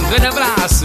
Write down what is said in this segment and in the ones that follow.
grande abraço.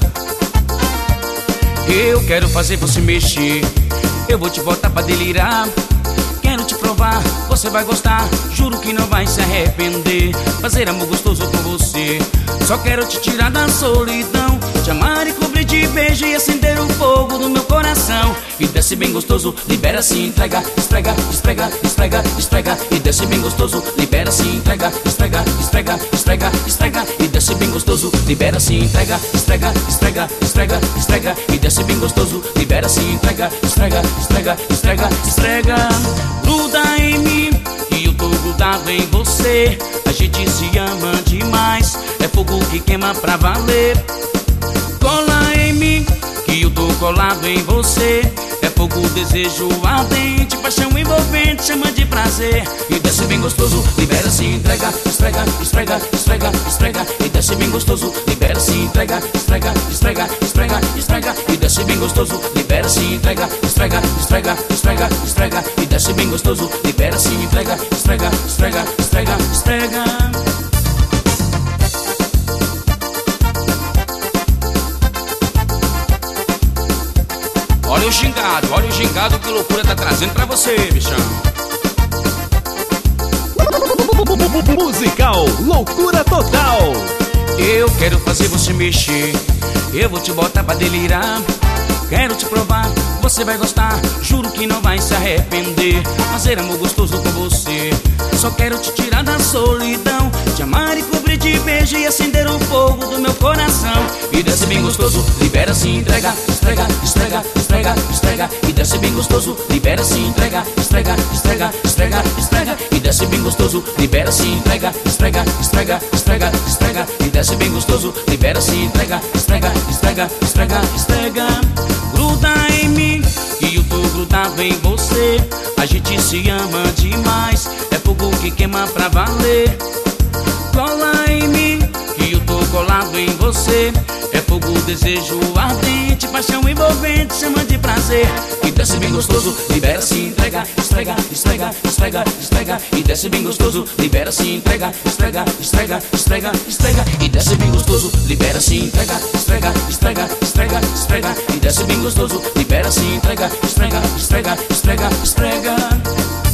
Eu quero fazer você mexer, eu vou te botar pra delirar. Quero te provar, você vai gostar, juro que não vai se arrepender. Fazer amor gostoso com você, só quero te tirar da solidão. Te amar e cobrir de beijo e acender o fogo do meu coração. E desce bem gostoso, libera se entrega, esfrega, esfrega, esfrega, esfrega. E desce bem gostoso, libera se entrega, esfrega, esfrega, esfrega, esfrega. E desce bem gostoso, libera se entrega, esfrega, esfrega, esfrega, esfrega. E desce bem gostoso, libera se entrega, esfrega, esfrega, esfrega, esfrega. Gruda em mim, que eu tô grudado em você. A gente se ama demais, é fogo que queima pra valer. Cola em mim, que eu tô colado em você. É fogo, desejo ardente, paixão envolvente, chama de prazer. E desce bem gostoso, libera se entrega, esfrega, esfrega, esfrega, esfrega. E desce bem gostoso, libera se entrega, esfrega, esfrega, esfrega, esfrega. E desce bem gostoso, libera se entrega, esfrega, esfrega, esfrega, esfrega. E desce bem gostoso, libera se entrega, esfrega, esfrega, esfrega, esfrega. Olha o gingado que loucura tá trazendo pra você, bichão. Musical Loucura Total. Eu quero fazer você mexer, eu vou te botar pra delirar. Quero te provar, você vai gostar, juro que não vai se arrepender. Fazer amor gostoso com você, só quero te tirar da solidão. Te amar e cobrir de beijo e acender o fogo do meu coração. E desce bem gostoso, libera se entrega, esfrega, esfrega, esfrega, esfrega. E desce bem gostoso, libera se entrega, esfrega, esfrega, esfrega, esfrega. E desce bem gostoso, libera se entrega, esfrega, esfrega, esfrega, esfrega. E desce bem gostoso, libera se entrega, esfrega, esfrega, esfrega, esfrega. Gruda em mim, que eu tô grudado em você. A gente se ama demais, é fogo que queima pra valer. Cola em mim, que eu tô colado em você. É fogo, desejo ardente, paixão envolvente, chama de prazer. E desce bem gostoso, libera se entrega, esfrega, esfrega, esfrega, esfrega. E desce bem gostoso, libera se entrega, esfrega, esfrega, esfrega, esfrega. E desce bem gostoso, libera se entrega, esfrega, esfrega, esfrega, esfrega. E desce bem gostoso, libera se entrega, esfrega, esfrega, esfrega, esfrega.